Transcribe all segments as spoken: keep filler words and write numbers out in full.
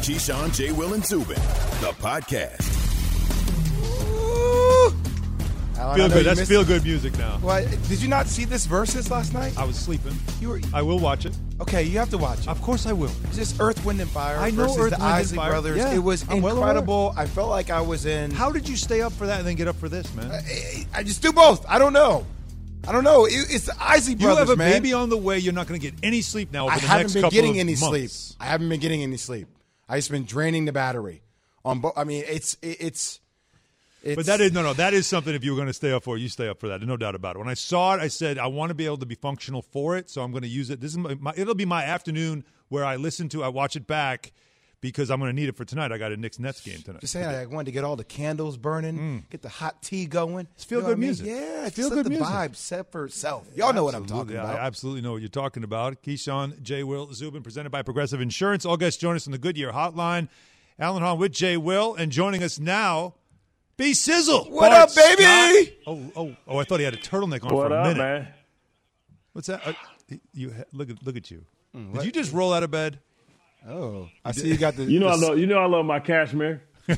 Keyshawn, J. Will, and Zubin, the podcast. Feel good. That's feel good music now. Well, did you not see this Versus last night? I was sleeping. You were. I will watch it. Okay, you have to watch it. Of course I will. It's just Earth, Wind, and Fire I know versus Earth, the Wind, and Isley Fire. Brothers. Yeah, it was I'm well incredible. I felt like I was in. How did you stay up for that and then get up for this, man? I, I just do both. I don't know. I don't know. It, it's the Isley Brothers, You have a man. baby on the way. You're not going to get any sleep now over I the haven't next been couple getting of any months. sleep. I haven't been getting any sleep. I just been draining the battery. On bo- I mean, it's it, it's. It's, But that is no, no. That is something. If you were going to stay up for, it, you stay up for that. There's no doubt about it. When I saw it, I said I want to be able to be functional for it, so I'm going to use it. This is my, my, it'll be my afternoon where I listen to, I watch it back because I'm going to need it for tonight. I got a Knicks Nets game tonight. Just saying, I wanted to get all the candles burning, Mm. get the hot tea going. It's feel You know good what I mean? music. Yeah, It's feel feel good good the music. vibe set for itself. Y'all know what I'm talking Absolutely. about. I absolutely know what you're talking about. Keyshawn, J. Will, Zubin, presented by Progressive Insurance. All guests join us on the Goodyear Hotline. Alan Hahn with J. Will, and joining us now, B. Sizzle. What Bart up, baby? Scott. Oh, oh, oh! I thought he had a turtleneck on What for a up, minute. man? What's that? Uh, you look at look at you. Mm, Did what? you just roll out of bed? Oh, I see you got the. You know, the, I love you know I love my cashmere. What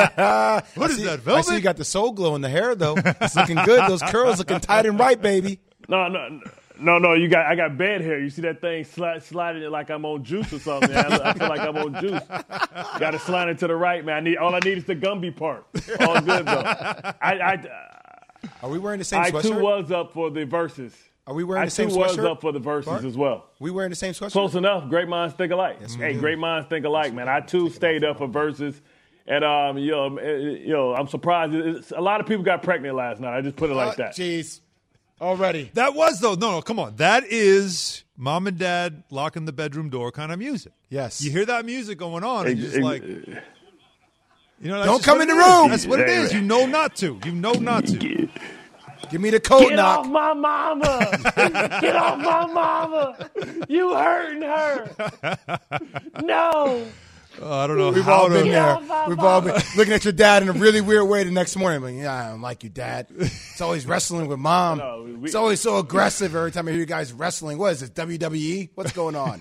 I is see, that, I velvet? see you got the soul glow in the hair, though. It's looking good. Those curls looking tight and right, baby. No, no, no, no. You got I got bed hair. You see that thing slide, sliding it like I'm on juice or something. Man. I, I feel like I'm on juice. Got to slide it to the right, man. I need all I need is the Gumby part. All good though. I I, Are we wearing the same I too sweatshirt? was up for the verses. Are we wearing I the same too was sweatshirt? up for the verses Bart? as well. We wearing the same sweatshirt? Close enough. Great minds think alike. Hey, great minds think alike, man. I too stayed up for verses. And um, you know, you know, I'm surprised. It's, a lot of people got pregnant last night. I just put it like that. Jeez. Already. That was though. No, no, come on. That is mom and dad locking the bedroom door kind of music. Yes. You hear that music going on, and you're just Ex- like, you know, that's Don't just come what in it the is. room. That's what it is. You know not to. You know not to. Give me the code Get knock. off my mama! Get off my mama! You hurting her? No. Uh, I don't know We've how all to. been there. off my We've all been looking at your dad in a really weird way the next morning. Like, yeah, I don't like you, Dad. It's always wrestling with Mom. No, we- It's always so aggressive every time I hear you guys wrestling. What is this, W W E? What's going on?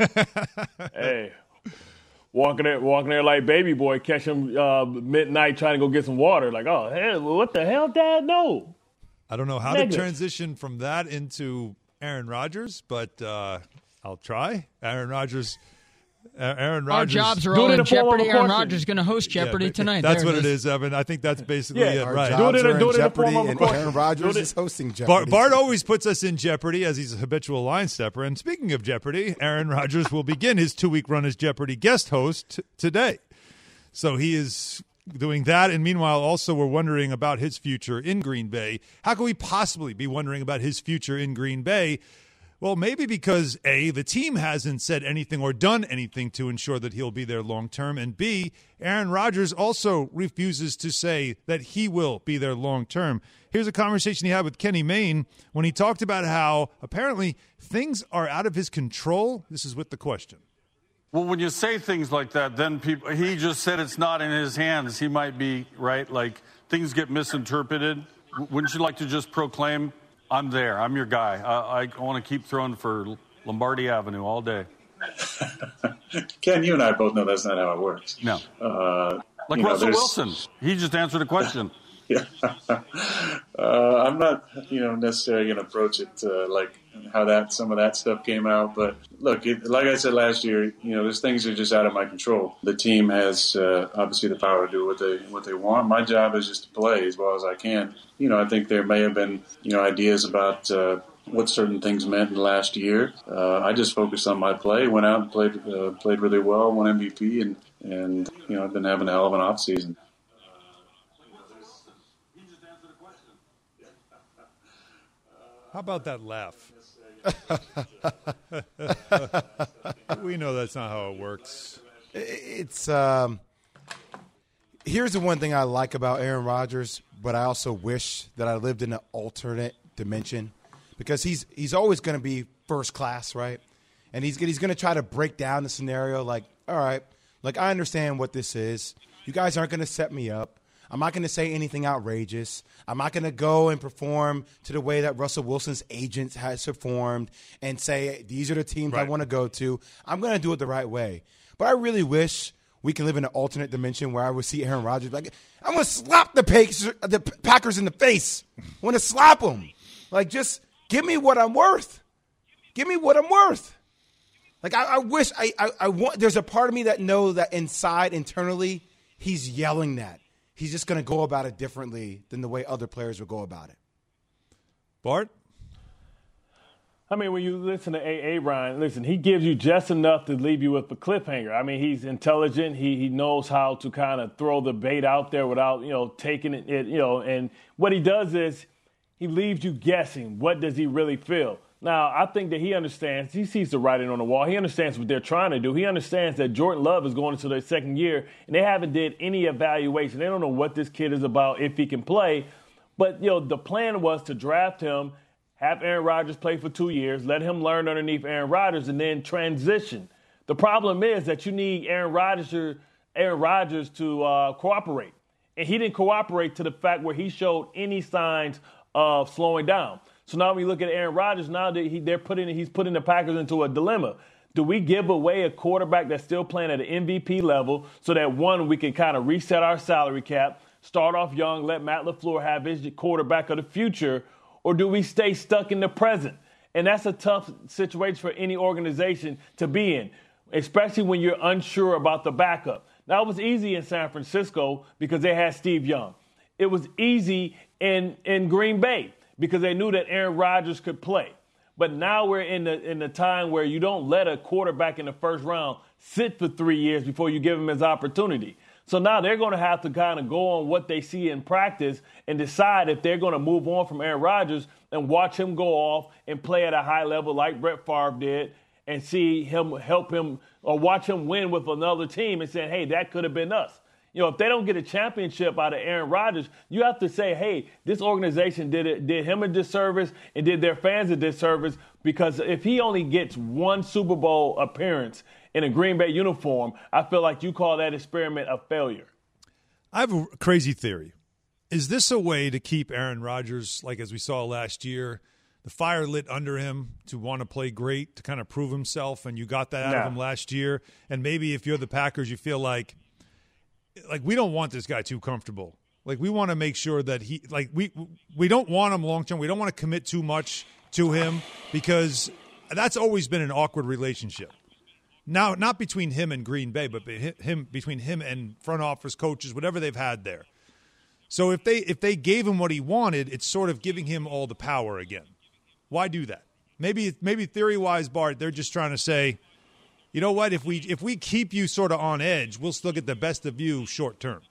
Hey. Walking there, walking there like baby boy, catch him uh, midnight trying to go get some water. Like, oh, hell, what the hell, Dad? No. I don't know how Negative. to transition from that into Aaron Rodgers, but uh, I'll try. Aaron Rodgers. Aaron Our Rodgers. jobs are Do all it in in the form of a jeopardy. Aaron question. Rodgers is going to host Jeopardy Yeah, tonight. That's There what it is, Evan. I think that's basically Yeah, it, Our right? Do jobs it in a- are do it in the jeopardy, form of a and question. Aaron Rodgers Do it- is hosting Bart, Jeopardy. Bart always puts us in jeopardy as he's a habitual line stepper. And speaking of jeopardy, Aaron Rodgers will begin his two-week run as Jeopardy guest host t- today. So he is doing that. And meanwhile, also we're wondering about his future in Green Bay. How can we possibly be wondering about his future in Green Bay? Well, maybe because, A, the team hasn't said anything or done anything to ensure that he'll be there long term, and B, Aaron Rodgers also refuses to say that he will be there long term. Here's a conversation he had with Kenny Mayne when he talked about how apparently things are out of his control. This is with the question. Well, when you say things like that, then people, he just said it's not in his hands. He might be right. Like things get misinterpreted. Wouldn't you like to just proclaim, I'm there, I'm your guy. I, I want to keep throwing for Lombardi Avenue all day. Ken, you and I both know that's not how it works. No. Uh, Like you know, Russell there's- Wilson. He just answered a question. Yeah. uh, I'm not, you know, necessarily going to approach it uh, like how that some of that stuff came out. But look, it, like I said last year, you know, there's things that are just out of my control. The team has uh, obviously the power to do what they what they want. My job is just to play as well as I can. You know, I think there may have been, you know, ideas about uh, what certain things meant in the last year. Uh, I just focused on my play, went out and played uh, played really well, won M V P, and and you know, I've been having a hell of an off season. How about that laugh? We know that's not how it works. It's um. Here's the one thing I like about Aaron Rodgers, but I also wish that I lived in an alternate dimension, because he's he's always going to be first class, right? And he's he's going to try to break down the scenario. Like, all right, like I understand what this is. You guys aren't going to set me up. I'm not going to say anything outrageous. I'm not going to go and perform to the way that Russell Wilson's agent has performed and say, these are the teams I Right. want to go to. I'm going to do it the right way. But I really wish we can live in an alternate dimension where I would see Aaron Rodgers like, I'm going to slap the Packers, the Packers in the face. I want to slap them. Like, just give me what I'm worth. Give me what I'm worth. Like, I, I wish I, I, I want – there's a part of me that knows that inside, internally, he's yelling that. He's just going to go about it differently than the way other players would go about it. Bart? I mean, when you listen to A A. Ryan, listen, he gives you just enough to leave you with a cliffhanger. I mean, he's intelligent. He he knows how to kind of throw the bait out there without, you know, taking it, it, you know, and what he does is he leaves you guessing. What does he really feel? Now, I think that he understands. He sees the writing on the wall. He understands what they're trying to do. He understands that Jordan Love is going into their second year, and they haven't did any evaluation. They don't know what this kid is about, if he can play. But, you know, the plan was to draft him, have Aaron Rodgers play for two years, let him learn underneath Aaron Rodgers, and then transition. The problem is that you need Aaron Rodgers to, Aaron Rodgers to uh, cooperate. And he didn't cooperate to the fact where he showed any signs of slowing down. So now when you look at Aaron Rodgers, now that he, they're putting, he's putting the Packers into a dilemma. Do we give away a quarterback that's still playing at an M V P level so that, one, we can kind of reset our salary cap, start off young, let Matt LaFleur have his quarterback of the future, or do we stay stuck in the present? And that's a tough situation for any organization to be in, especially when you're unsure about the backup. Now, it was easy in San Francisco because they had Steve Young. It was easy in, in Green Bay because they knew that Aaron Rodgers could play. But now we're in the in the time where you don't let a quarterback in the first round sit for three years before you give him his opportunity. So now they're going to have to kind of go on what they see in practice and decide if they're going to move on from Aaron Rodgers and watch him go off and play at a high level like Brett Favre did and see him help him or watch him win with another team and say, hey, that could have been us. You know, if they don't get a championship out of Aaron Rodgers, you have to say, hey, this organization did it, did him a disservice and did their fans a disservice, because if he only gets one Super Bowl appearance in a Green Bay uniform, I feel like you call that experiment a failure. I have a crazy theory. Is this a way to keep Aaron Rodgers, like as we saw last year, the fire lit under him to want to play great, to kind of prove himself, and you got that out nah. of him last year? And maybe if you're the Packers, you feel like, like we don't want this guy too comfortable. Like we want to make sure that he, like we we don't want him long term. We don't want to commit too much to him because that's always been an awkward relationship. Now, not between him and Green Bay, but him between him and front office coaches, whatever they've had there. So if they if they gave him what he wanted, it's sort of giving him all the power again. Why do that? Maybe maybe theory-wise, Bart, they're just trying to say, you know what, if we if we keep you sort of on edge, we'll still get the best of you short term.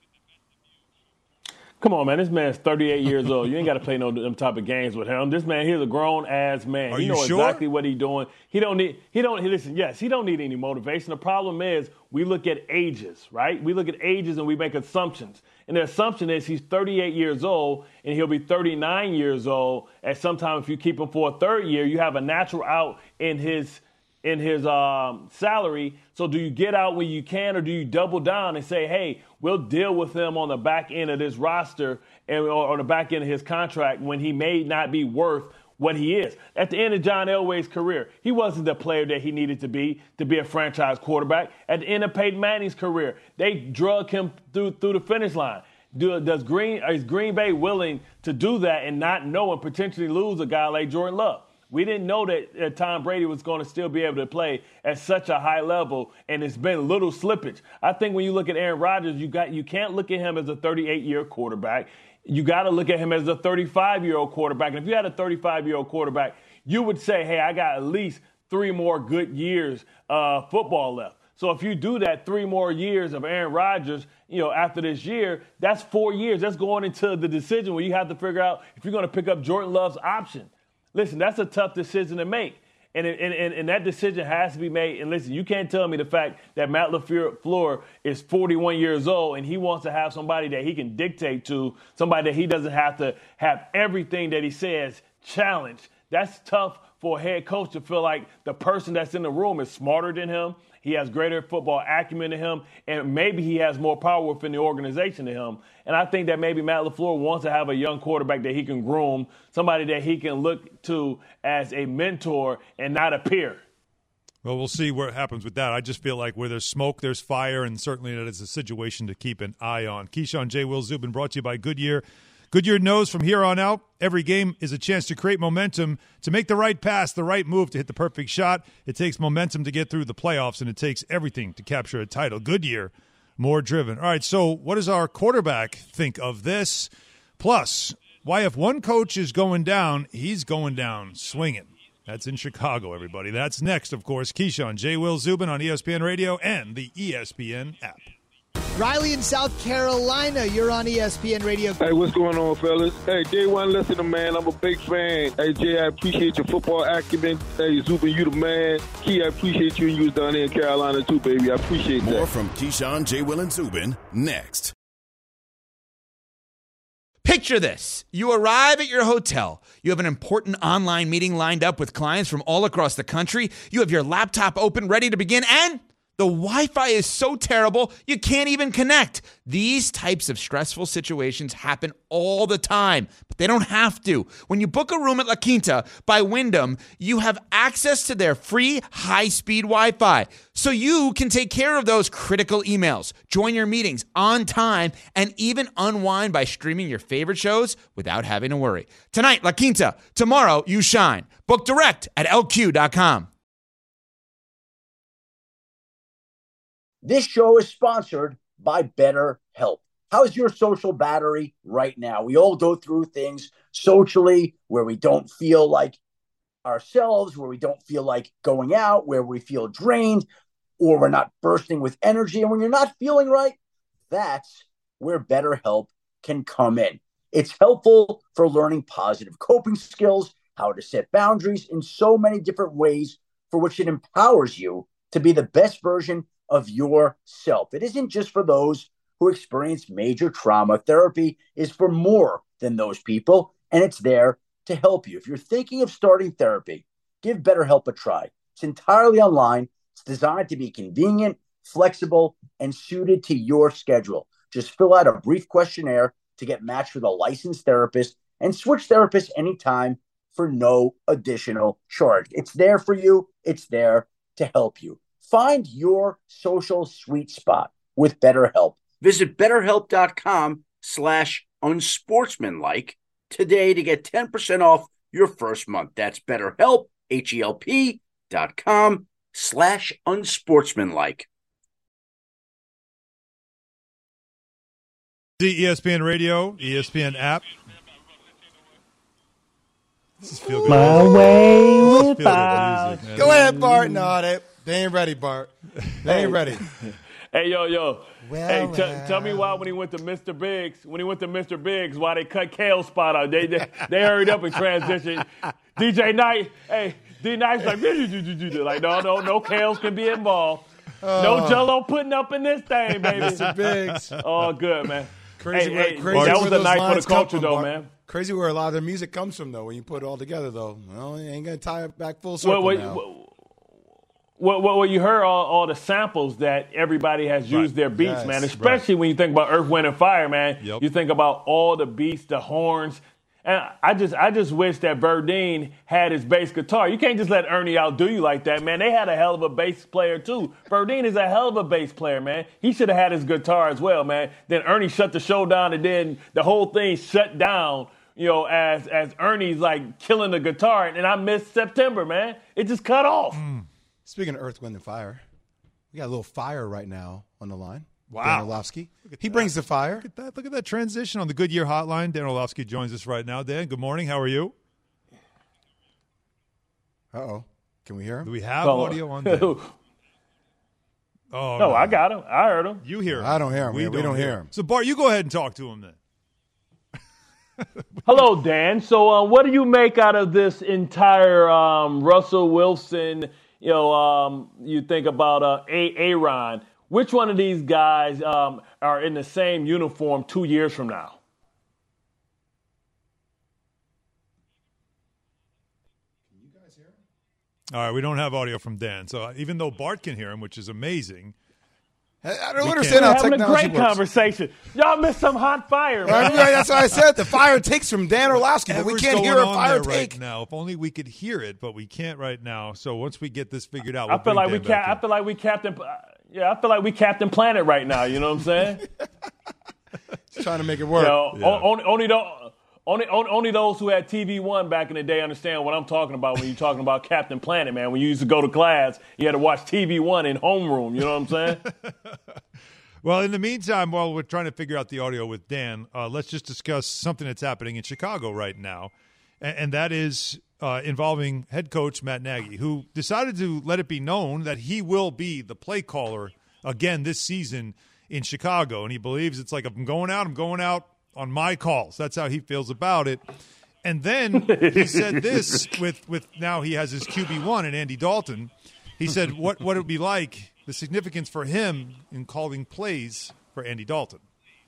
Come on, man. This man's thirty-eight years old. You ain't got to play no them type of games with him. This man, he's a grown-ass man. Are he you knows sure? exactly what he's doing. He don't need – he don't – listen, yes, he don't need any motivation. The problem is we look at ages, right? We look at ages and we make assumptions. And the assumption is he's thirty-eight years old and he'll be thirty-nine years old. And sometimes if you keep him for a third year, you have a natural out in his – in his um, salary. So do you get out when you can, or do you double down and say, hey, we'll deal with him on the back end of this roster and or on the back end of his contract when he may not be worth what he is? At the end of John Elway's career, he wasn't the player that he needed to be to be a franchise quarterback. At the end of Peyton Manning's career, they drug him through through the finish line. Do, does Green is Green Bay willing to do that and not know and potentially lose a guy like Jordan Love? We didn't know that uh, Tom Brady was going to still be able to play at such a high level, and it's been little slippage. I think when you look at Aaron Rodgers, you got you can't look at him as a thirty-eight-year quarterback. You got to look at him as a thirty-five-year-old quarterback. And if you had a thirty-five-year-old quarterback, you would say, hey, I got at least three more good years of uh, football left. So if you do that, three more years of Aaron Rodgers, you know, after this year, that's four years. That's going into the decision where you have to figure out if you're going to pick up Jordan Love's option. Listen, that's a tough decision to make, and, and, and, and that decision has to be made. And listen, you can't tell me the fact that Matt LaFleur is forty-one years old and he wants to have somebody that he can dictate to, somebody that he doesn't have to have everything that he says challenged. That's tough for a head coach to feel like the person that's in the room is smarter than him. He has greater football acumen than him, and maybe he has more power within the organization than him. And I think that maybe Matt LaFleur wants to have a young quarterback that he can groom, somebody that he can look to as a mentor and not a peer. Well, we'll see what happens with that. I just feel like where there's smoke, there's fire, and certainly that is a situation to keep an eye on. Keyshawn, J. Will, Zubin, brought to you by Goodyear. Goodyear knows from here on out, every game is a chance to create momentum, to make the right pass, the right move, to hit the perfect shot. It takes momentum to get through the playoffs, and it takes everything to capture a title. Goodyear, more driven. All right, so what does our quarterback think of this? Plus, why if one coach is going down, he's going down swinging. That's in Chicago, everybody. That's next, of course. Keyshawn, J. Will, Zubin on E S P N Radio and the E S P N app. Riley in South Carolina, you're on E S P N Radio. Hey, what's going on, fellas? Hey, J one listener, man. I'm a big fan. Hey, Jay, I appreciate your football acumen. Hey, Zubin, you the man. Key, I appreciate you and you was down there in Carolina, too, baby. I appreciate that. More from Keyshawn, J. Will, and Zubin next. Picture this. You arrive at your hotel. You have an important online meeting lined up with clients from all across the country. You have your laptop open, ready to begin, and the Wi-Fi is so terrible, you can't even connect. These types of stressful situations happen all the time, but they don't have to. When you book a room at La Quinta by Wyndham, you have access to their free high-speed Wi-Fi, so you can take care of those critical emails, join your meetings on time, and even unwind by streaming your favorite shows without having to worry. Tonight, La Quinta. Tomorrow, you shine. Book direct at L Q dot com. This show is sponsored by BetterHelp. How's your social battery right now? We all go through things socially where we don't feel like ourselves, where we don't feel like going out, where we feel drained, or we're not bursting with energy. And when you're not feeling right, that's where BetterHelp can come in. It's helpful for learning positive coping skills, how to set boundaries in so many different ways, for which it empowers you to be the best version of yourself. It isn't just for those who experience major trauma. Therapy is for more than those people, and it's there to help you. If you're thinking of starting therapy, give BetterHelp a try. It's entirely online. It's designed to be convenient, flexible, and suited to your schedule. Just fill out a brief questionnaire to get matched with a licensed therapist and switch therapists anytime for no additional charge. It's there for you. It's there to help you. Find your social sweet spot with BetterHelp. Visit BetterHelp.com slash unsportsmanlike today to get ten percent off your first month. That's BetterHelp, H-E-L-P dot com slash unsportsmanlike. The E S P N Radio, E S P N app. This is feel good. My way without. Go ahead, Bart. No, they, they ain't ready, Bart. They ain't ready. Hey, yo, yo. Well, hey, t- well. tell me why when he went to Mister Biggs, when he went to Mister Biggs, why they cut Kale's spot out. They they, they hurried up and transitioned. D J Knight, hey, D Knight's like, like, no, no, no Kales can be involved. Uh, no Jello putting up in this thing, baby. Mister Biggs. All good, man. Crazy, hey, where, hey, crazy that where was a those night for lines the come culture, from, though, Bart. man. Crazy where a lot of their music comes from, though, when you put it all together, though. Well, you ain't going to tie it back full circle well, now. Well, Well, well, well, you heard all, all the samples that everybody has used Right. their beats, Yes, man, especially right. when you think about Earth, Wind, and Fire, man. Yep. You think about all the beats, the horns. And I just I just wish that Verdine had his bass guitar. You can't just let Ernie outdo you like that, man. They had a hell of a bass player, too. Verdine is a hell of a bass player, man. He should have had his guitar as well, man. Then Ernie shut the show down, and then the whole thing shut down, you know, as as Ernie's, like, killing the guitar. And I missed September, man. It just cut off. Mm. Speaking of Earth, Wind, and Fire, we got a little fire right now on the line. Wow. Dan Orlovsky. He that. brings the fire. Look at that. Look at that transition on the Goodyear hotline. Dan Orlovsky joins us right now. Dan, good morning. How are you? Uh-oh. Can we hear him? Do we have Well, audio on Dan? Oh, no, I got him. I heard him. You hear him. I don't hear him, man. We don't hear him. So, Bart, you go ahead and talk to him then. Hello, Dan. So, uh, what do you make out of this entire um, Russell Wilson? You know, um, you think about uh, A- Aaron. Which one of these guys um, are in the same uniform two years from now? Can you guys hear him? All right, we don't have audio from Dan. So even though Bart can hear him, which is amazing, I don't We understand how We're having a technology great works. conversation. Y'all missed some hot fire, man. Right, that's what I said. The fire takes from Dan Orlovsky, but we Whatever's can't going hear a on fire there take. right now. If only we could hear it, but we can't right now. So once we get this figured out, I we'll feel bring like Dan we back ca- in. I feel like we Captain. Uh, yeah, I feel like we Captain Planet right now. You know what I'm saying? Just trying to make it work. You know, Yeah. o- only only those. Only, only, only those who had T V One back in the day understand what I'm talking about when you're talking about Captain Planet, man. When you used to go to class, you had to watch T V One in homeroom. You know what I'm saying? Well, in the meantime, while we're trying to figure out the audio with Dan, uh, let's just discuss something that's happening in Chicago right now, and, and that is uh, involving head coach Matt Nagy, who decided to let it be known that he will be the play caller again this season in Chicago, and he believes it's like, if I'm going out, I'm going out on my calls. That's how he feels about it. And then he said this with, with now he has his Q B one and Andy Dalton. He said what, what it would be like, the significance for him in calling plays for Andy Dalton.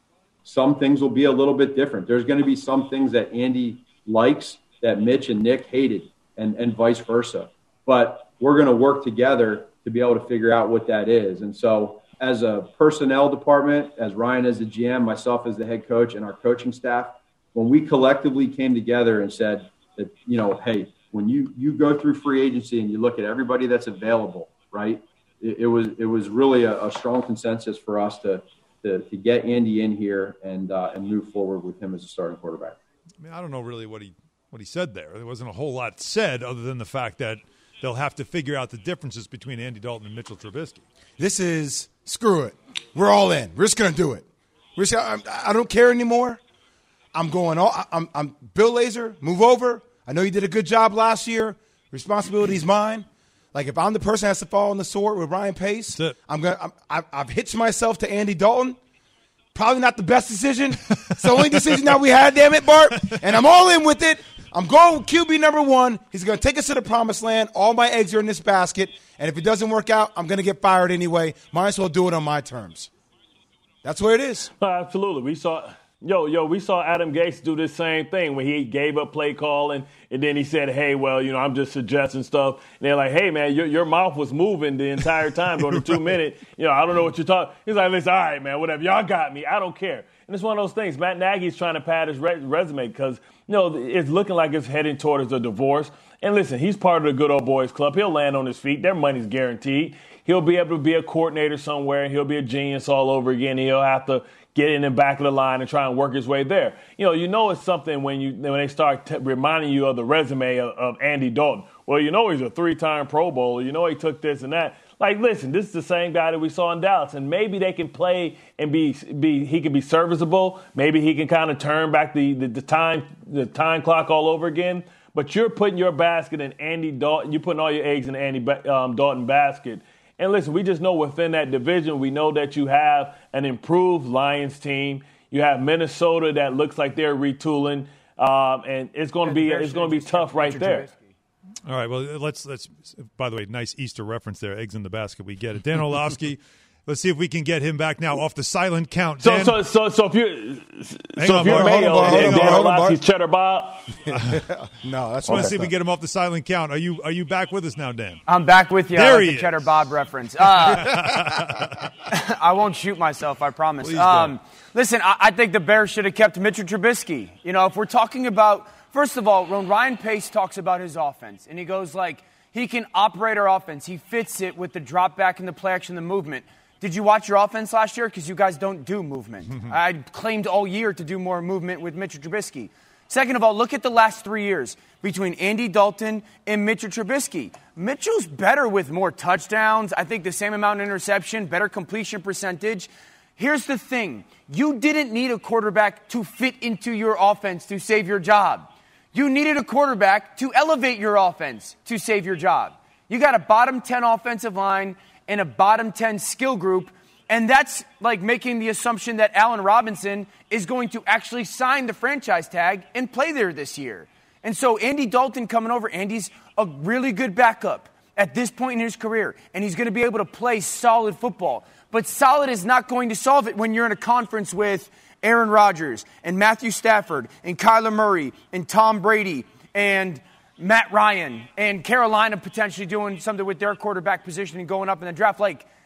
Some things will be a little bit different. There's going to be some things that Andy likes that Mitch and Nick hated, and, and vice versa. But we're going to work together to be able to figure out what that is. And so as a personnel department, as Ryan as the G M, myself as the head coach, and our coaching staff, when we collectively came together and said that, you know, hey, when you, you go through free agency and you look at everybody that's available, right, it, it was it was really a, a strong consensus for us to to, to get Andy in here and uh, and move forward with him as a starting quarterback. I mean, I don't know really what he what he said there. There wasn't a whole lot said other than the fact that they'll have to figure out the differences between Andy Dalton and Mitchell Trubisky. This is screw it. We're all in. We're just gonna do it. We're just, I, I don't care anymore. I'm going all. I'm, I'm Bill Lazor. Move over. I know you did a good job last year. Responsibility's mine. Like if I'm the person that has to fall on the sword with Ryan Pace, I'm gonna. I'm, I've, I've hitched myself to Andy Dalton. Probably not the best decision. It's the only decision that we had. Damn it, Bart. And I'm all in with it. I'm going with Q B number one. He's going to take us to the promised land. All my eggs are in this basket. And if it doesn't work out, I'm going to get fired anyway. Might as well do it on my terms. That's where it is. Absolutely. We saw, yo, yo, we saw Adam Gase do this same thing when he gave up play calling, and then he said, hey, well, you know, I'm just suggesting stuff. And they're like, hey, man, your, your mouth was moving the entire time during the two minute. You know, I don't know what you're talking. He's like, listen, all right, man, whatever. Y'all got me. I don't care. And it's one of those things. Matt Nagy's trying to pad his re- resume because, you know, it's looking like it's heading towards a divorce. And listen, he's part of the good old boys club. He'll land on his feet. Their money's guaranteed. He'll be able to be a coordinator somewhere, and he'll be a genius all over again. He'll have to get in the back of the line and try and work his way there. You know, you know it's something when you when they start t- reminding you of the resume of, of Andy Dalton. Well, you know he's a three-time Pro Bowler. You know he took this and that. Like, listen, this is the same guy that we saw in Dallas, and maybe they can play and be be he can be serviceable. Maybe he can kind of turn back the, the, the time the time clock all over again. But you're putting your basket in Andy Dalton. You're putting all your eggs in the Andy um, Dalton basket. And listen, we just know within that division, we know that you have an improved Lions team. You have Minnesota that looks like they're retooling, um, and it's going to be it's going to be tough right there. All right, well, let's let's. By the way, nice Easter reference there. Eggs in the basket, we get it. Dan Orlovsky. Let's see if we can get him back now off the silent count. So, Dan, so, so, so if you, Hang so on, if you're Bart. Mayo, Hold on, Dan hold on, hold on, Orlovsky's Bart. Cheddar Bob. No, that's I want okay. to see if we get him off the silent count. Are you are you back with us now, Dan? I'm back with you. There I like he the is. Cheddar Bob reference. Uh, I won't shoot myself, I promise. Please Um, don't. listen, I, I think the Bears should have kept Mitchell Trubisky. You know, if we're talking about, first of all, when Ryan Pace talks about his offense, and he goes like, he can operate our offense. He fits it with the drop back and the play action, the movement. Did you watch your offense last year? Because you guys don't do movement. I claimed all year to do more movement with Mitchell Trubisky. Second of all, look at the last three years between Andy Dalton and Mitchell Trubisky. Mitchell's better with more touchdowns. I think the same amount of interception, better completion percentage. Here's the thing. You didn't need a quarterback to fit into your offense to save your job. You needed a quarterback to elevate your offense to save your job. You got a bottom ten offensive line and a bottom ten skill group, and that's like making the assumption that Allen Robinson is going to actually sign the franchise tag and play there this year. And so Andy Dalton coming over, Andy's a really good backup at this point in his career, and he's going to be able to play solid football. But solid is not going to solve it when you're in a conference with Aaron Rodgers and Matthew Stafford and Kyler Murray and Tom Brady and Matt Ryan and Carolina potentially doing something with their quarterback position and going up in the draft. Like,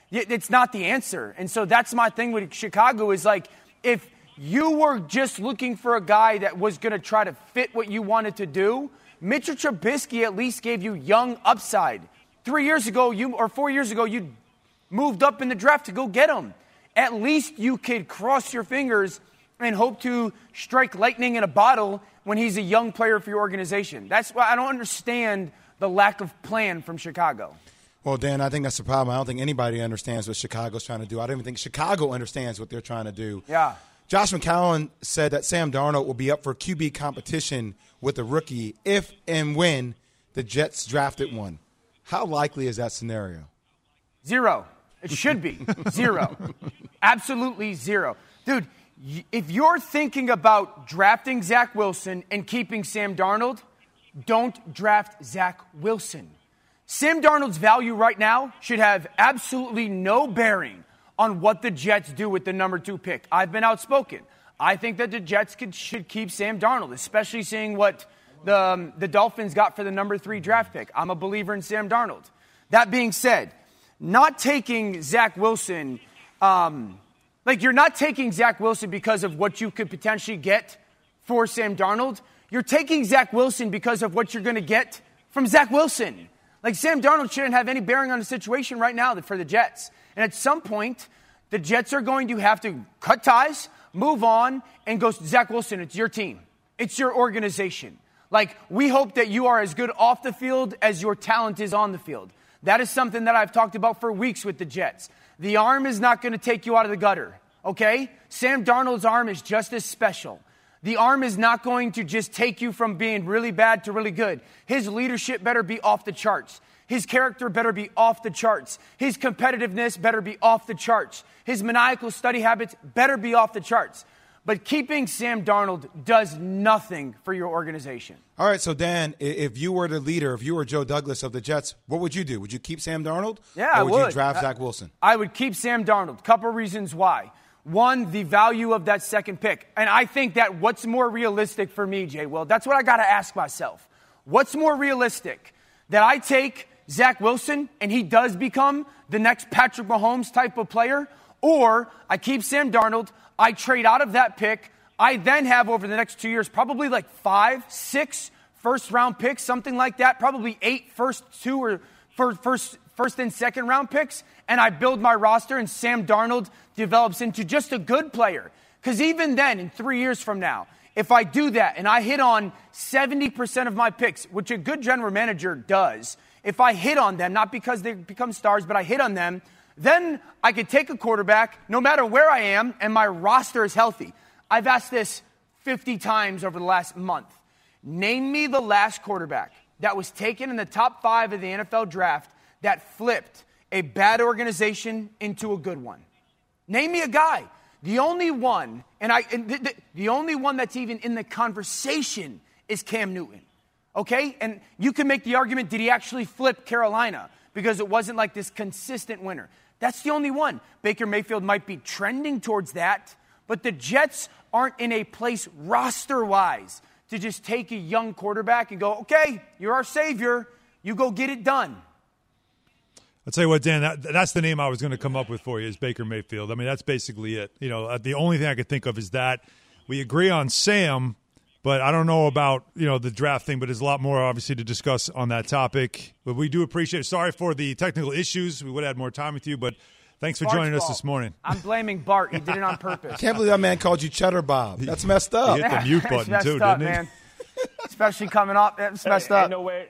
It's not the answer. And so that's my thing with Chicago is like, if you were just looking for a guy that was going to try to fit what you wanted to do, Mitchell Trubisky at least gave you young upside. Three years ago, you or four years ago, you moved up in the draft to go get him. At least you could cross your fingers and hope to strike lightning in a bottle when he's a young player for your organization. That's why I don't understand the lack of plan from Chicago. Well, Dan, I think that's the problem. I don't think anybody understands what Chicago's trying to do. I don't even think Chicago understands what they're trying to do. Yeah. Josh McCown said that Sam Darnold will be up for Q B competition with a rookie if and when the Jets drafted one. How likely is that scenario? Zero. It should be. Zero. Absolutely zero. Dude, if you're thinking about drafting Zach Wilson and keeping Sam Darnold, don't draft Zach Wilson. Sam Darnold's value right now should have absolutely no bearing on what the Jets do with the number two pick. I've been outspoken. I think that the Jets could, should keep Sam Darnold, especially seeing what the, um, the Dolphins got for the number three draft pick. I'm a believer in Sam Darnold. That being said, not taking Zach Wilson, um, like you're not taking Zach Wilson because of what you could potentially get for Sam Darnold. You're taking Zach Wilson because of what you're going to get from Zach Wilson. Like Sam Darnold shouldn't have any bearing on the situation right now for the Jets. And at some point, the Jets are going to have to cut ties, move on, and go, Zach Wilson, it's your team. It's your organization. Like, we hope that you are as good off the field as your talent is on the field. That is something that I've talked about for weeks with the Jets. The arm is not going to take you out of the gutter, okay? Sam Darnold's arm is just as special. The arm is not going to just take you from being really bad to really good. His leadership better be off the charts. His character better be off the charts. His competitiveness better be off the charts. His maniacal study habits better be off the charts. But keeping Sam Darnold does nothing for your organization. All right, so Dan, if you were the leader, if you were Joe Douglas of the Jets, what would you do? Would you keep Sam Darnold? Yeah, or would, I would you draft I, Zach Wilson? I would keep Sam Darnold. Couple reasons why. One, the value of that second pick. And I think that what's more realistic for me, Jay Will, that's what I got to ask myself. What's more realistic? That I take Zach Wilson and he does become the next Patrick Mahomes type of player, or I keep Sam Darnold, I trade out of that pick, I then have over the next two years probably like five, six first round picks, something like that, probably eight first two or first, first and second round picks, and I build my roster and Sam Darnold develops into just a good player. Because even then, in three years from now, if I do that and I hit on seventy percent of my picks, which a good general manager does, if I hit on them, not because they become stars, but I hit on them, then I could take a quarterback no matter where I am and my roster is healthy. I've asked this fifty times over the last month. Name me the last quarterback that was taken in the top five of the N F L draft that flipped a bad organization into a good one. Name me a guy. The only one, and I, and the, the, the only one that's even in the conversation is Cam Newton. Okay? And you can make the argument, did he actually flip Carolina? Because it wasn't like this consistent winner. That's the only one. Baker Mayfield might be trending towards that, but the Jets aren't in a place roster-wise to just take a young quarterback and go, okay, you're our savior. You go get it done. I'll tell you what, Dan, that, that's the name I was going to come up with for you is Baker Mayfield. I mean, that's basically it. You know, the only thing I could think of is that we agree on Sam, but I don't know about, you know, the draft thing, but there's a lot more, obviously, to discuss on that topic. But we do appreciate it. Sorry for the technical issues. We would have had more time with you, but thanks for Bart's joining us fault. this morning. I'm blaming Bart. He did it on purpose. I can't believe that man called you Cheddar Bob. That's messed up. He hit the mute button, It's messed too, up, didn't he? man. Especially coming off. It's messed hey, up. Ain't no way.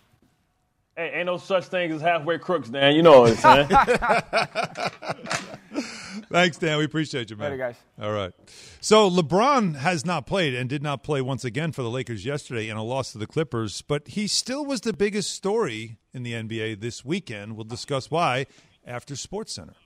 Hey, ain't no such thing as halfway crooks, Dan. You know what I'm saying. Thanks, Dan. We appreciate you, man. Later, guys. All right. So LeBron has not played and did not play once again for the Lakers yesterday in a loss to the Clippers, but he still was the biggest story in the N B A this weekend. We'll discuss why after SportsCenter.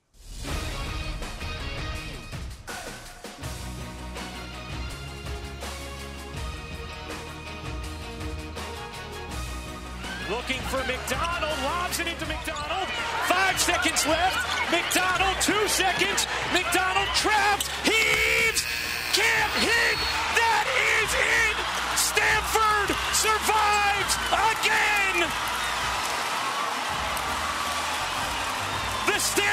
Looking for McDonald, lobs it into McDonald. Five seconds left. McDonald, two seconds. McDonald trapped, heaves, can't hit. That is in. Stanford survives again. The Stanford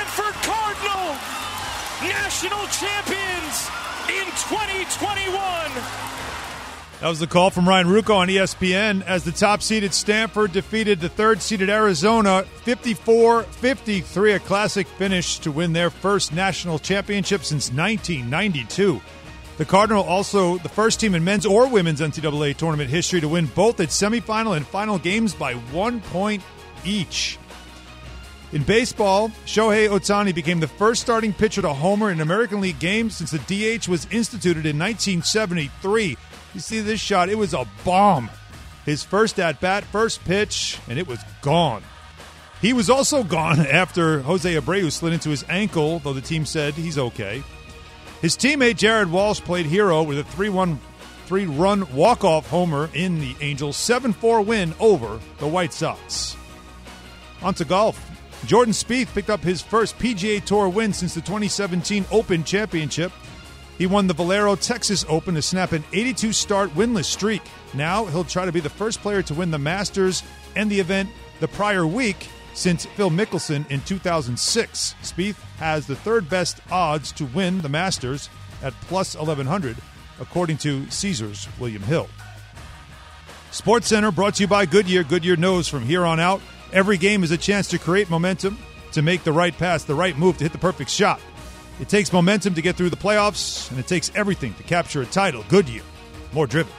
Cardinal national champions in twenty twenty-one. That was the call from Ryan Ruocco on E S P N as the top-seeded Stanford defeated the third-seeded Arizona fifty-four fifty-three, a classic finish to win their first national championship since nineteen ninety-two. The Cardinal also the first team in men's or women's N C double A tournament history to win both its semifinal and final games by one point each. In baseball, Shohei Ohtani became the first starting pitcher to homer in an American League game since the D H was instituted in nineteen seventy-three. You see this shot, it was a bomb. His first at-bat, first pitch, and it was gone. He was also gone after Jose Abreu slid into his ankle, though the team said he's okay. His teammate Jared Walsh played hero with a three-one, three-run walk-off homer in the Angels' seven four win over the White Sox. On to golf. Jordan Spieth picked up his first P G A Tour win since the twenty seventeen Open Championship. He won the Valero Texas Open to snap an eighty-two start winless streak. Now he'll try to be the first player to win the Masters and the event the prior week since Phil Mickelson in two thousand six. Spieth has the third best odds to win the Masters at plus eleven hundred, according to Caesars William Hill. SportsCenter brought to you by Goodyear. Goodyear knows from here on out, every game is a chance to create momentum, to make the right pass, the right move, to hit the perfect shot. It takes momentum to get through the playoffs, and it takes everything to capture a title. Goodyear, more driven.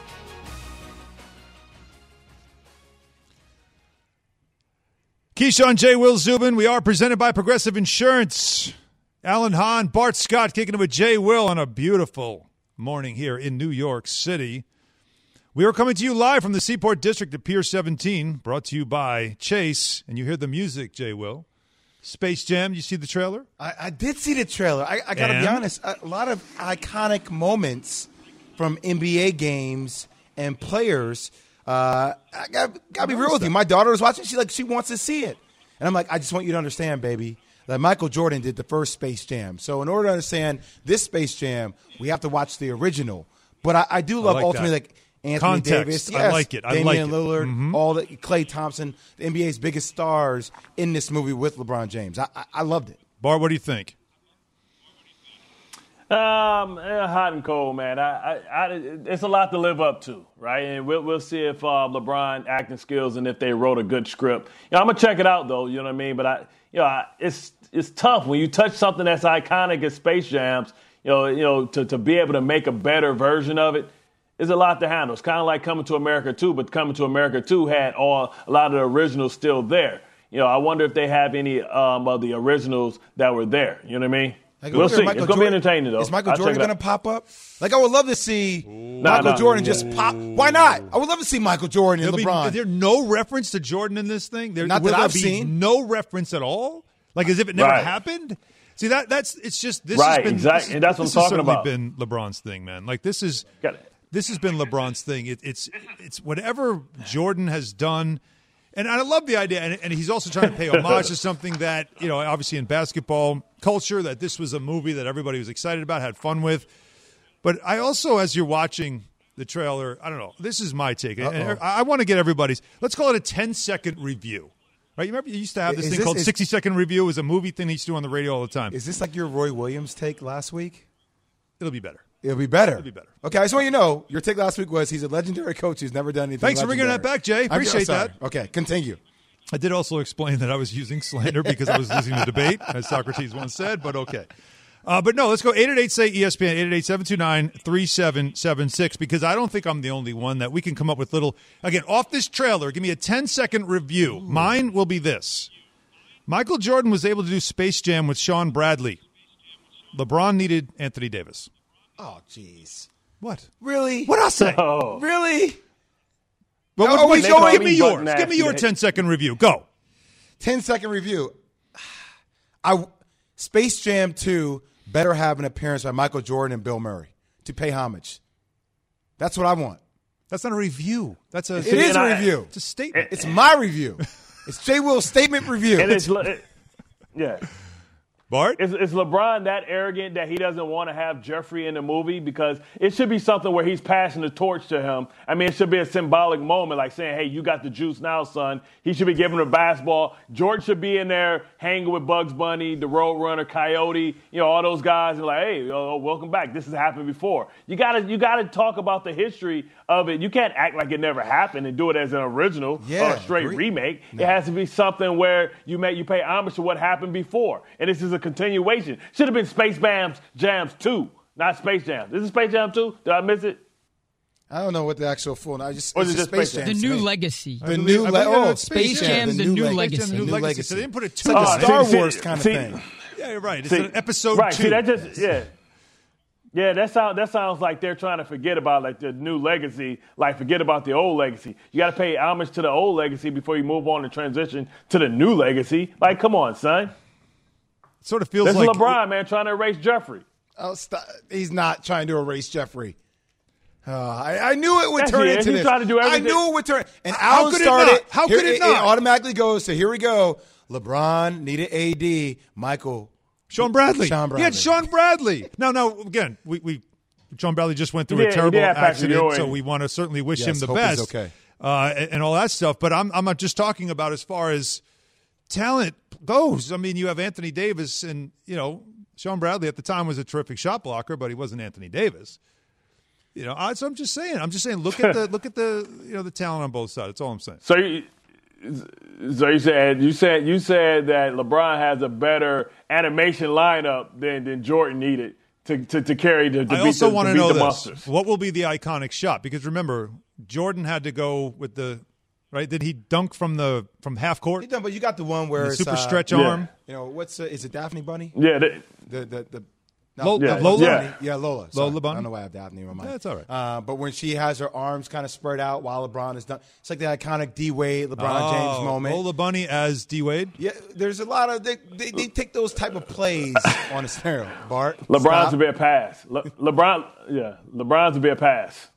Keyshawn, J. Will Zubin, we are presented by Progressive Insurance. Alan Hahn, Bart Scott kicking it with J. Will on a beautiful morning here in New York City. We are coming to you live from the Seaport District at Pier seventeen, brought to you by Chase. And you hear the music, J. Will. Space Jam, you see the trailer? I, I did see the trailer. I, I got to be honest, a lot of iconic moments from N B A games and players. Uh, I got to be real with you. My daughter was watching. She like she wants to see it. And I'm like, I just want you to understand, baby, that Michael Jordan did the first Space Jam. So in order to understand this Space Jam, we have to watch the original. But I, I do love I like ultimately that. like Anthony Context. Davis. I Yes, like it. I Damian like it. Lillard, Mhm. all the Klay Thompson, the N B A's biggest stars in this movie with LeBron James. I, I, I loved it. Bart, what do you think? Um, eh, hot and cold, man. I, I, I, it's a lot to live up to, right? And we'll, we'll see if uh, LeBron acting skills and if they wrote a good script. You know, I'm gonna check it out though. You know what I mean? But I, you know, I, it's it's tough when you touch something that's iconic as Space Jams. You know, you know, to to be able to make a better version of it is a lot to handle. It's kind of like Coming to America two, but Coming to America two had all a lot of the originals still there. You know, I wonder if they have any um, of the originals that were there. You know what I mean? Like, we'll see. Michael It's going to be entertaining, though. Is Michael I'll Jordan check it going out. to pop up? Like, I would love to see Nah, Michael nah. Jordan just pop. Why not? I would love to see Michael Jordan and There'll be- LeBron. is there no reference to Jordan in this thing? There, Not will that there I've be seen. No reference at all? Like as if it never Right. happened? See, that that's it's just this Right, has been exactly. this, And that's what this I'm has talking certainly about. been LeBron's thing, man. Like this is Got it. this has been LeBron's thing. It, it's it's whatever Jordan has done. And I love the idea, and, and he's also trying to pay homage to something that, you know, obviously in basketball culture, that this was a movie that everybody was excited about, had fun with. But I also, as you're watching the trailer, I don't know, this is my take. And Uh-oh. I, I want to get everybody's, let's call it a ten-second review. Right? You remember you used to have this Is thing this- called is- sixty-second review. It was a movie thing they used to do on the radio all the time. Is this like your Roy Williams take last week? It'll be better. It'll be better. It'll be better. Okay, I just want you to know, your take last week was he's a legendary coach who's never done anything Thanks for bringing that legendary. back, Jay. I'm- I'm Appreciate sorry. that. Okay, continue. I did also explain that I was using slander because I was losing the debate, as Socrates once said, but okay. Uh, but no, let's go eight eight eight, say E S P N, eight eight eight, seven two nine, three seven seven six, because I don't think I'm the only one that we can come up with little, again, off this trailer, give me a ten-second review. Ooh. Mine will be this. Michael Jordan was able to do Space Jam with Sean Bradley. LeBron needed Anthony Davis. Oh, jeez. What? Really? What'd I say? Oh. Really? Well, Oh, what, we what, showing give me me yours. button Give me your accident. ten-second review. Go. ten-second review. I, Space Jam two better have an appearance by Michael Jordan and Bill Murray to pay homage. That's what I want. That's not a review. That's a. It is a I- review. It's a statement. It's my review. It's J. Will's statement review. And it's, it, yeah. Bart? Is, is LeBron that arrogant that he doesn't want to have Jeffrey in the movie? Because it should be something where he's passing the torch to him. I mean, it should be a symbolic moment, like saying, hey, you got the juice now, son. He should be giving him the basketball. George should be in there hanging with Bugs Bunny, the Roadrunner, Coyote, you know, all those guys. And like, hey, oh, welcome back. This has happened before. You gotta, you gotta talk about the history of it. You can't act like it never happened and do it as an original Yeah, or a straight agree. remake. No. It has to be something where you make you pay homage to what happened before. And this is a continuation. Should have been Space Jams, Jams two, not Space Jam. This is Space Jam two? Did I miss it? I don't know what the actual full. I just Or is it's it just just Space Space Jam. The to New me. Legacy. The new I le- believe oh, it's Space Jam, the New Legacy. The New New Legacy. Legacy. So they didn't put it It's two. like a on. Star See, Wars see, kind of see, thing. Yeah, you're right. It's See, an episode right, two. see, that just, yeah. Yeah, that, sound, that sounds like they're trying to forget about like the new legacy, like forget about the old legacy. You got to pay homage to the old legacy before you move on to transition to the new legacy. Like, come on, son. It sort of feels This like is LeBron, man, trying to erase Jeffrey. Oh, stop. He's not trying to erase Jeffrey. Uh, I, I knew it would Yes, turn he is. into He's this. trying to do I everything. knew it would turn. And How Alan could it started. not? How here, could it it, not? It automatically goes to here we go. LeBron needed A D. Michael. Sean Bradley. Sean He had Bradley. Sean Bradley. No, no. Again, we, we Sean Bradley just went through He a did- he terrible did have Patrick accident, Ewing. so we want to certainly wish Yes, him the hope he's best. okay. Uh, and, and all that stuff. But I'm I'm not just talking about as far as talent goes. I mean, you have Anthony Davis, and you know Sean Bradley at the time was a terrific shot blocker, but he wasn't Anthony Davis. You know, I, so I'm just saying. I'm just saying. Look at the look at the you know the talent on both sides. That's all I'm saying. So you, so you said you said you said that LeBron has a better animation lineup than, than Jordan needed to, to, to carry the to I beat also the, want to to beat know the this: Monsters. what will be the iconic shot? Because remember, Jordan had to go with the right. Did he dunk from the from half court? He done, but you got the one where The it's, super uh, stretch yeah. arm. You know what's uh, is it Daphne Bunny? Yeah, they, The the the. Lo- Yeah, Lola. yeah. Yeah, Lola. Sorry. Lola Bunny? I don't know why I have Daphne in my mind. That's all right. Uh, but when she has her arms kind of spread out while LeBron is done, it's like the iconic D Wade, LeBron Oh, James moment. Lola Bunny as D Wade. Yeah, there's a lot of they, they, they take those type of plays on a steroid. Bart, LeBron's stop. would be a pass. Le, LeBron, yeah, LeBron's would be a pass.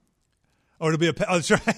Oh, it'll be a. Pa- oh, that's right.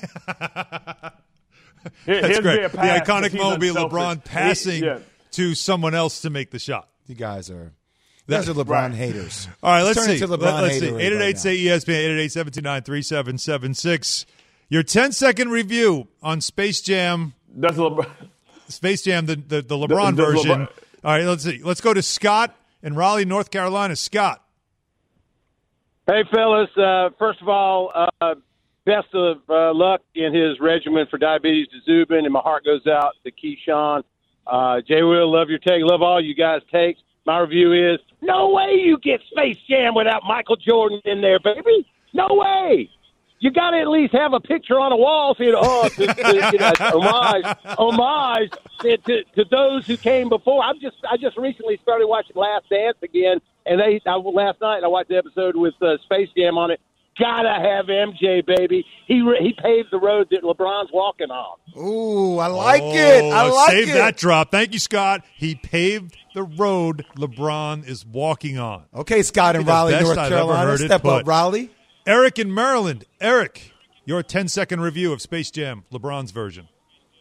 Here- That's here's great. be a The pass 'cause iconic he's moment will be unselfish. LeBron passing He- yeah. to someone else to make the shot. You guys are you guys are LeBron Right. haters. All right, let's Turn see. into Let, LeBron let's see. haterade eight eight right eight say E S P N, eight eight eight, seven two nine, three seven seven six. Your ten second review on Space Jam. That's LeBron. Space Jam, the, the, the LeBron the version. LeBron- All right, let's see. Let's go to Scott in Raleigh, North Carolina. Scott. Hey, fellas. Uh, first of all, uh, best of uh, luck in his regimen for diabetes to Zubin, and my heart goes out to Keyshawn. Uh, Jay Will, love your take. Love all you guys' takes. My review is, no way you get Space Jam without Michael Jordan in there, baby. No way. You got to at least have a picture on a wall saying, oh, to, to, you know, homage, homage to, to, to those who came before. I'm just, I just recently started watching Last Dance again, and they I, last night I watched the episode with uh, Space Jam on it. Gotta have M J, baby. He re- he paved the road that LeBron's walking on. Ooh, I like Oh, it. I like save it. that drop. Thank you, Scott. He paved the road LeBron is walking on. Okay, Scott in The Raleigh, best North I've ever Carolina. heard it Step put. up, Raleigh. Eric in Maryland. Eric, your ten second review of Space Jam, LeBron's version.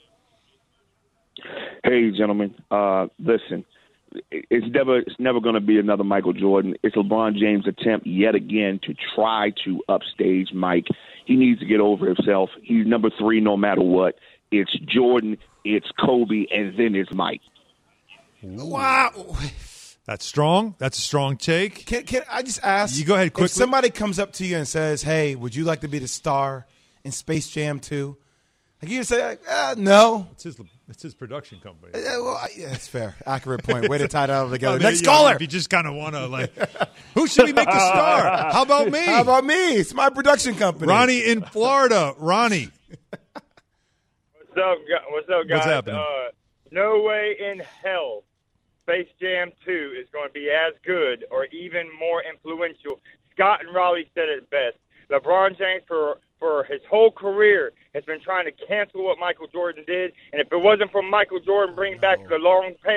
Hey, gentlemen. Uh, listen, it's never it's never going to be another Michael Jordan. It's LeBron James' attempt yet again to try to upstage Mike. He needs to get over himself. He's number three no matter what. It's Jordan, it's Kobe, and then it's Mike. Wow. That's strong. That's a strong take. Can, can I just ask? You go ahead quickly. If somebody comes up to you and says, hey, would you like to be the star in Space Jam two? Like you say, like, uh, no. It's his, it's his production company. Uh, well, I- yeah, that's fair. Accurate point. Way to tie that all together. I mean, Next you know, caller. If you just kind of want to, like, who should we make the star? How about me? How about me? It's my production company. Ronnie in Florida. Ronnie. What's up, gu- what's up, guys? What's happening? Uh, no way in hell Space Jam two is going to be as good or even more influential. Scott and Raleigh said it best. LeBron James, for for his whole career, has been trying to cancel what Michael Jordan did. And if it wasn't for Michael Jordan bringing back the long pants,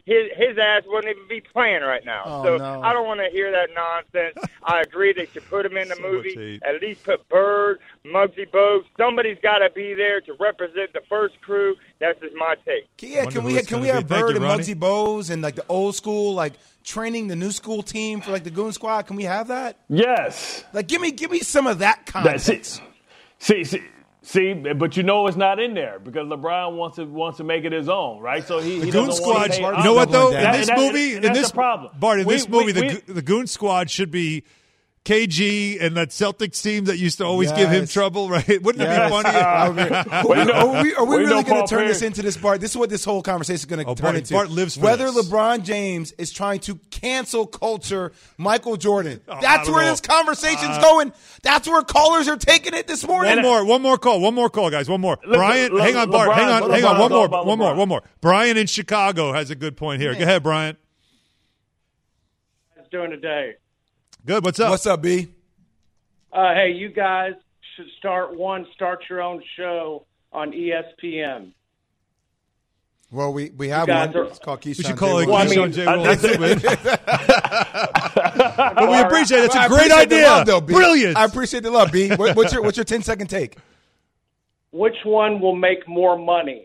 his his ass wouldn't even be playing right now. Oh, so no. I don't want to hear that nonsense. I agree they should put him in the So movie. much hate. At least put Bird, Muggsy Bogues. Somebody's got to be there to represent the first crew. That's just my take. Yeah, Wonder can who we it's can gonna we have be. Thank Bird you, and Ronnie. Muggsy Bogues and like the old school like training the new school team for like the Goon Squad? Can we have that? Yes. Like give me give me some of that That's content. it. See, see, see, but you know it's not in there because LeBron wants to wants to make it his own, right? So he, The he Goon doesn't Squad. want to pay You know what though? In That- this that- movie, and in that's this the problem. Bart, in We- this movie, we- the we- Go- the Goon Squad should be K G and that Celtics team that used to always give him Yes. trouble, right? Wouldn't Yes. it be funny? Are we, are we, are we, are we we know really going Paul to turn this Pierce. into this, Bart? This is what this whole conversation is going to Oh, turn Bart- into. Bart lives for Whether this. LeBron James is trying to cancel culture Michael Jordan. Oh, I That's don't where know. this conversation's Uh, going. That's where callers are taking it this morning. One more, one more call, one more call, guys, one more. Brian, Le- hang on, Bart, LeBron- hang on, hang LeBron's on, one all more, about one more, LeBron. one more. Brian in Chicago has a good point here. Go ahead, Brian. How's it doing today? Good. What's up? What's up, B? Uh, hey, you guys should start one, start your own show on E S P N. Well, we, we have guys one. are- It's called Keyshawn We should J. call it Will. Well, I Keyshawn mean, J. I- Will. I- But we appreciate it. It's I a great appreciate the idea. love, though, B. Brilliant. I appreciate the love, B. What, what's your what's your ten second take? Which one will make more money?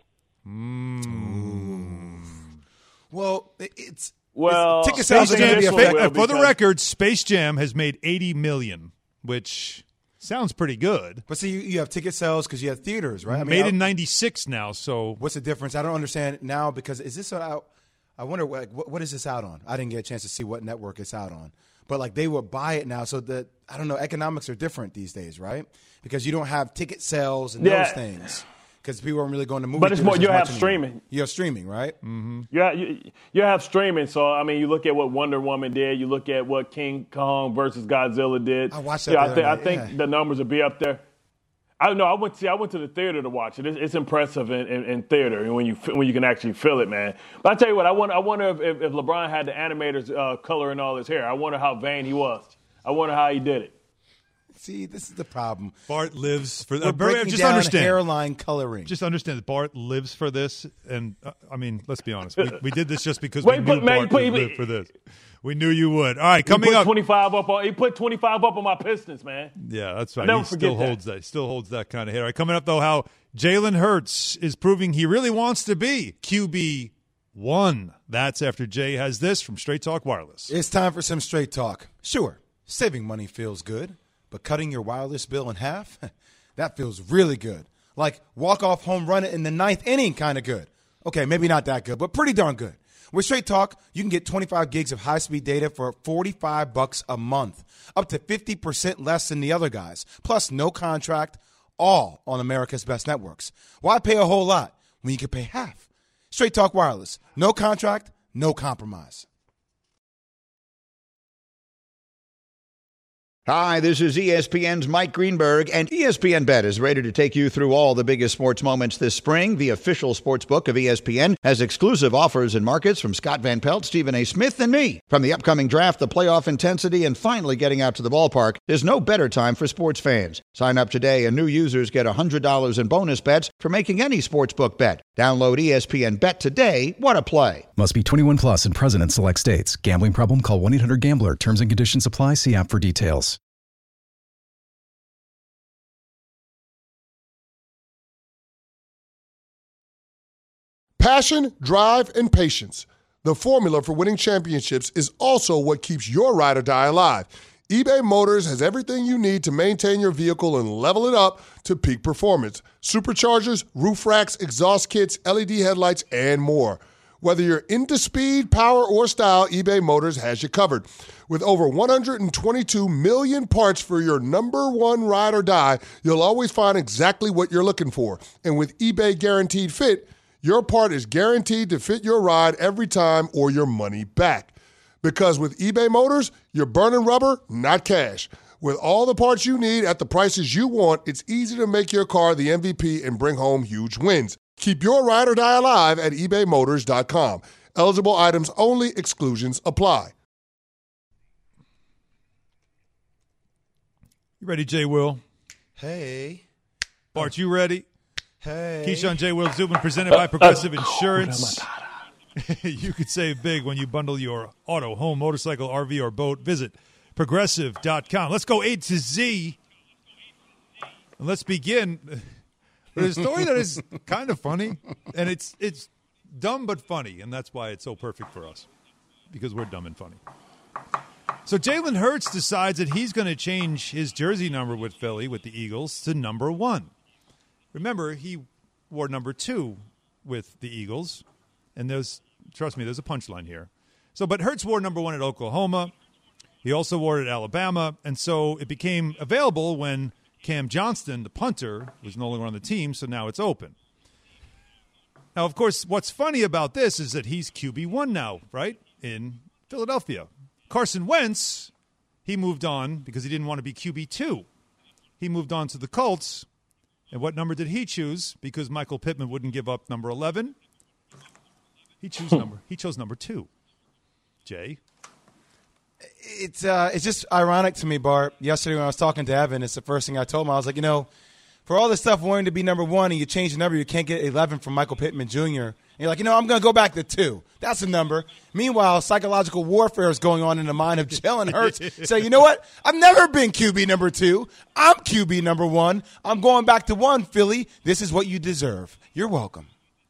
Well, it- it's Well, it's, ticket Space sales are going to be this Jam, one affected. will uh, for the because- record, Space Jam has made eighty million, which sounds pretty good. But see, you, you have ticket sales because you have theaters, right? I mean, Made I- in ninety-six now, so What's the difference? I don't understand now because is this out? I wonder like what, what is this out on? I didn't get a chance to see what network it's out on, but like they would buy it now, so that I don't know. Economics are different these days, right? Because you don't have ticket sales and Yeah. those things because people aren't really going to movies. But it's more- you have streaming. You have streaming, right? Mm-hmm. Yeah, you, you have streaming. So I mean, you look at what Wonder Woman did. You look at what King Kong versus Godzilla did. I watched that Yeah, the I think other I think night, yeah. the numbers will be up there. I don't know. I went. See, I went to the theater to watch it. It's, it's impressive in, in, in theater and when you when you can actually feel it, man. But I tell you what, I wonder. I wonder if, if, if LeBron had the animators uh, coloring all his hair. I wonder how vain he was. I wonder how he did it. See, this is the problem. Bart lives for We're uh, breaking just down understand. hairline coloring. Just understand that Bart lives for this, and uh, I mean, let's be honest. We, we did this just because Wait, we but knew man, Bart put- would live for this. We knew you would. All right, coming he put up. twenty-five up on. He put twenty-five up on my Pistons, man. Yeah, that's right. Never He forget still that. holds that. He still holds that kind of hit. All right, coming up though, how Jalen Hurts is proving he really wants to be Q B one. That's after Jay has this from Straight Talk Wireless. It's time for some straight talk. Sure, saving money feels good, but cutting your wireless bill in half, that feels really good. Like walk-off home run in the ninth inning kind of good. Okay, maybe not that good, but pretty darn good. With Straight Talk, you can get twenty-five gigs of high-speed data for forty-five bucks a month, up to fifty percent less than the other guys, plus no contract, all on America's best networks. Why pay a whole lot when you can pay half? Straight Talk Wireless. No contract, no compromise. Hi, this is E S P N's Mike Greenberg, and E S P N Bet is ready to take you through all the biggest sports moments this spring. The official sports book of E S P N has exclusive offers and markets from Scott Van Pelt, Stephen A. Smith, and me. From the upcoming draft, the playoff intensity, and finally getting out to the ballpark, there's no better time for sports fans. Sign up today, and new users get one hundred dollars in bonus bets for making any sportsbook bet. Download E S P N Bet today. What a play. Must be twenty-one plus and present in select states. Gambling problem? Call one eight hundred gambler. Terms and conditions apply. See app for details. Passion, drive, and patience. The formula for winning championships is also what keeps your ride or die alive. eBay Motors has everything you need to maintain your vehicle and level it up to peak performance. Superchargers, roof racks, exhaust kits, L E D headlights, and more. Whether you're into speed, power, or style, eBay Motors has you covered. With over one hundred twenty-two million parts for your number one ride or die, you'll always find exactly what you're looking for. And with eBay Guaranteed Fit, your part is guaranteed to fit your ride every time or your money back. Because with eBay Motors, you're burning rubber, not cash. With all the parts you need at the prices you want, it's easy to make your car the M V P and bring home huge wins. Keep your ride or die alive at ebay motors dot com. Eligible items only. Exclusions apply. You ready, Jay Will? Hey. Bart, you ready? Hey. Keyshawn J. Will Zubin presented by Progressive Insurance. You could save big when you bundle your auto, home, motorcycle, R V, or boat. Visit Progressive dot com. Let's go A to Z. And let's begin with a story that is kind of funny. And it's it's dumb but funny. And that's why it's so perfect for us. Because we're dumb and funny. So Jalen Hurts decides that he's going to change his jersey number with Philly, with the Eagles, to number one. Remember, he wore number two with the Eagles. And there's, trust me, there's a punchline here. So, but Hurts wore number one at Oklahoma. He also wore it at Alabama. And so it became available when Cam Johnston, the punter, was no longer on the team. So now it's open. Now, of course, what's funny about this is that he's Q B one now, right, in Philadelphia. Carson Wentz, he moved on because he didn't want to be Q B two. He moved on to the Colts. And what number did he choose? Because Michael Pittman wouldn't give up number eleven. He chose number. He chose number two. Jay, it's uh, it's just ironic to me, Bart. Yesterday when I was talking to Evan, it's the first thing I told him. I was like, you know, for all this stuff wanting to be number one, and you change the number, you can't get eleven from Michael Pittman Junior And you're like, you know, I'm going to go back to two. That's the number. Meanwhile, psychological warfare is going on in the mind of Jalen Hurts. So you know what? I've never been Q B number two. I'm Q B number one. I'm going back to one, Philly. This is what you deserve. You're welcome.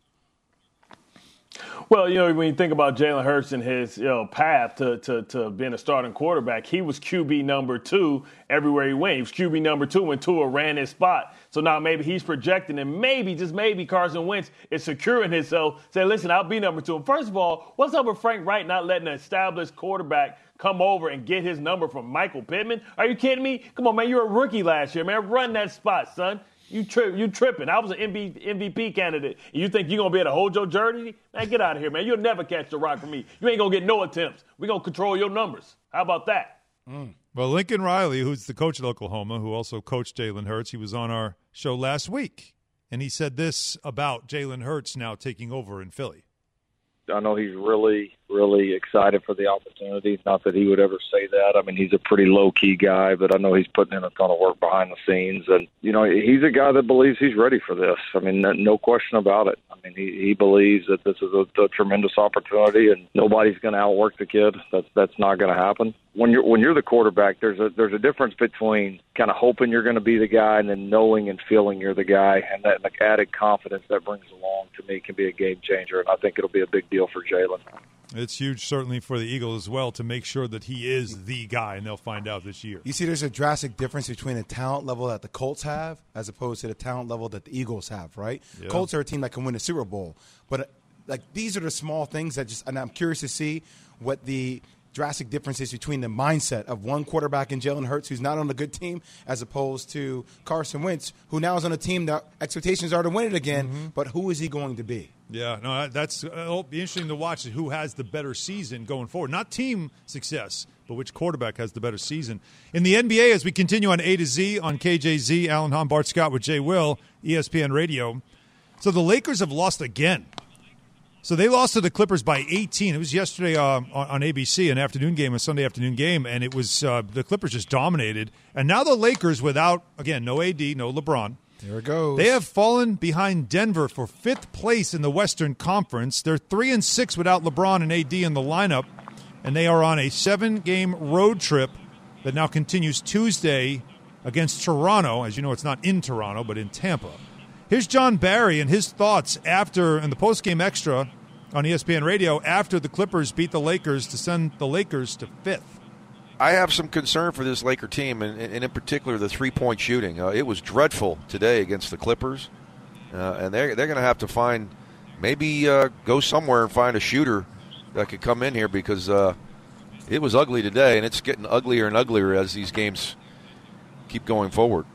Well, you know, when you think about Jalen Hurts and his you know, path to, to, to being a starting quarterback, he was Q B number two everywhere he went. He was Q B number two when Tua ran his spot. So now maybe he's projecting, and maybe, just maybe, Carson Wentz is securing himself. Say, listen, I'll be number two. And first of all, what's up with Frank Wright not letting an established quarterback come over and get his number from Michael Pittman? Are you kidding me? Come on, man, you were a rookie last year, man. Run that spot, son. You tri- you tripping. I was an M V P candidate. You think you're going to be able to hold your jersey? Man, get out of here, man. You'll never catch the rock from me. You ain't going to get no attempts. We're going to control your numbers. How about that? Mm. Well, Lincoln Riley, who's the coach at Oklahoma, who also coached Jalen Hurts, he was on our show last week, and he said this about Jalen Hurts now taking over in Philly. I know he's really, really excited for the opportunity. Not that he would ever say that. I mean, he's a pretty low-key guy, but I know he's putting in a ton of work behind the scenes. And, you know, he's a guy that believes he's ready for this. I mean, no question about it. I mean, he, he believes that this is a, a tremendous opportunity, and nobody's going to outwork the kid. That's that's not going to happen. When you're when you're the quarterback, there's a there's a difference between kind of hoping you're going to be the guy and then knowing and feeling you're the guy, and that like, added confidence that brings along to me can be a game changer. And I think it'll be a big deal for Jalen. It's huge, certainly, for the Eagles as well, to make sure that he is the guy, and they'll find out this year. You see, there's a drastic difference between the talent level that the Colts have as opposed to the talent level that the Eagles have, right? Yeah. Colts are a team that can win a Super Bowl. But, uh, like, these are the small things that just – and I'm curious to see what the – drastic differences between the mindset of one quarterback in Jalen Hurts, who's not on a good team, as opposed to Carson Wentz, who now is on a team that expectations are to win it again, mm-hmm. but who is he going to be? Yeah, no, that's it'll be interesting to watch who has the better season going forward. Not team success, but which quarterback has the better season. In the N B A, as we continue on A to Z on K J Z, Alan Hahn, Bart Scott with Jay Will, E S P N Radio. So the Lakers have lost again. So they lost to the Clippers by eighteen. It was yesterday uh, on, on A B C, an afternoon game, a Sunday afternoon game, and it was uh, the Clippers just dominated. And now the Lakers, without, again, no A D, no LeBron. There it goes. They have fallen behind Denver for fifth place in the Western Conference. They're three and six without LeBron and A D in the lineup, and they are on a seven-game road trip that now continues Tuesday against Toronto. As you know, it's not in Toronto, but in Tampa. Here's John Barry and his thoughts after, in the postgame extra on E S P N Radio, after the Clippers beat the Lakers to send the Lakers to fifth. I have some concern for this Laker team, and, and in particular the three-point shooting. Uh, it was dreadful today against the Clippers, uh, and they're, they're going to have to find, maybe uh, go somewhere and find a shooter that could come in here, because uh, it was ugly today, and it's getting uglier and uglier as these games keep going forward.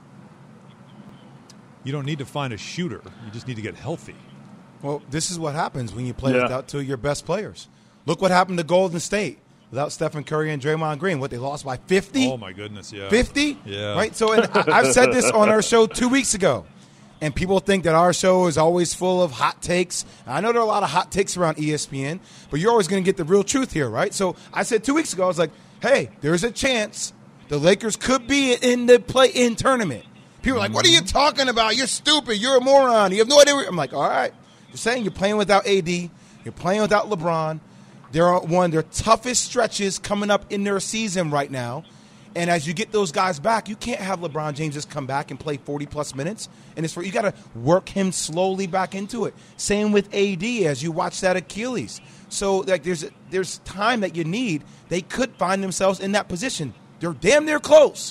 You don't need to find a shooter. You just need to get healthy. Well, this is what happens when you play yeah. without two of your best players. Look what happened to Golden State without Stephen Curry and Draymond Green. What, they lost by fifty? Oh, my goodness, yeah. fifty? Yeah. Right? So and I, I've said this on our show two weeks ago, and people think that our show is always full of hot takes. I know there are a lot of hot takes around E S P N, but you're always going to get the real truth here, right? So I said two weeks ago, I was like, hey, there's a chance the Lakers could be in the play-in tournament. People are like, what are you talking about? You're stupid. You're a moron. You have no idea. I'm like, all right. You're saying you're playing without A D. You're playing without LeBron. They're on one of their toughest stretches coming up in their season right now. And as you get those guys back, you can't have LeBron James just come back and play forty-plus minutes. And it's for, you got to work him slowly back into it. Same with A D as you watch that Achilles. So like there's there's time that you need. They could find themselves in that position. They're damn near close.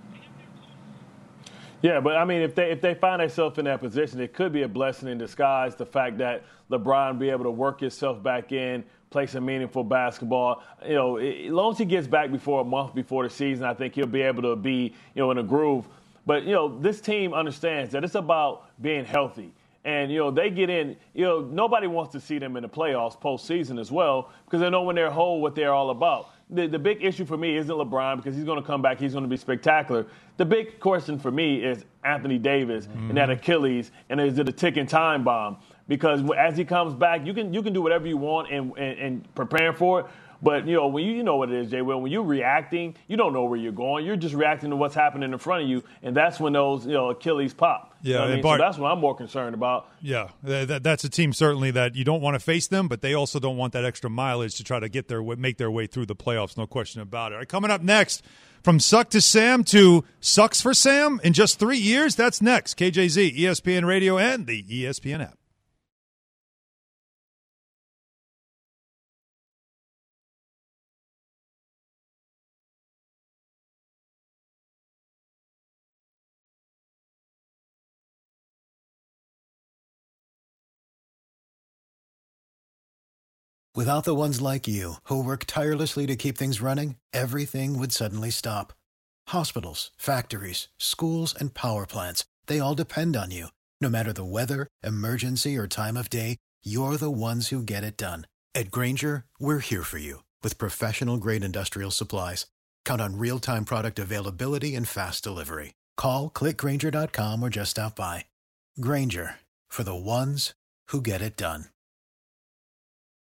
Yeah, but I mean, if they if they find themselves in that position, it could be a blessing in disguise. The fact that LeBron be able to work himself back in, play some meaningful basketball. You know, as long as he gets back before a month before the season, I think he'll be able to be, you know, in a groove. But, you know, this team understands that it's about being healthy. And, you know, they get in, you know, nobody wants to see them in the playoffs postseason as well because they know when they're whole what they're all about. The, the big issue for me isn't LeBron because he's going to come back. He's going to be spectacular. The big question for me is Anthony Davis mm-hmm. and that Achilles, and is it a ticking time bomb? Because as he comes back, you can you can do whatever you want and, and, and prepare for it. But, you know, when you, you know what it is, Jay Will, when you're reacting, you don't know where you're going. You're just reacting to what's happening in front of you, and that's when those, you know, Achilles pop. Yeah, you know what I mean? Bart, so that's what I'm more concerned about. Yeah, that, that's a team certainly that you don't want to face them, but they also don't want that extra mileage to try to get their make their way through the playoffs, no question about it. All right, coming up next, from Suck to Sam to Sucks for Sam in just three years, that's next. K J Z, E S P N Radio, and the E S P N app. Without the ones like you, who work tirelessly to keep things running, everything would suddenly stop. Hospitals, factories, schools, and power plants, they all depend on you. No matter the weather, emergency, or time of day, you're the ones who get it done. At Grainger, we're here for you with professional-grade industrial supplies. Count on real-time product availability and fast delivery. Call, click Grainger dot com, or just stop by. Grainger, for the ones who get it done.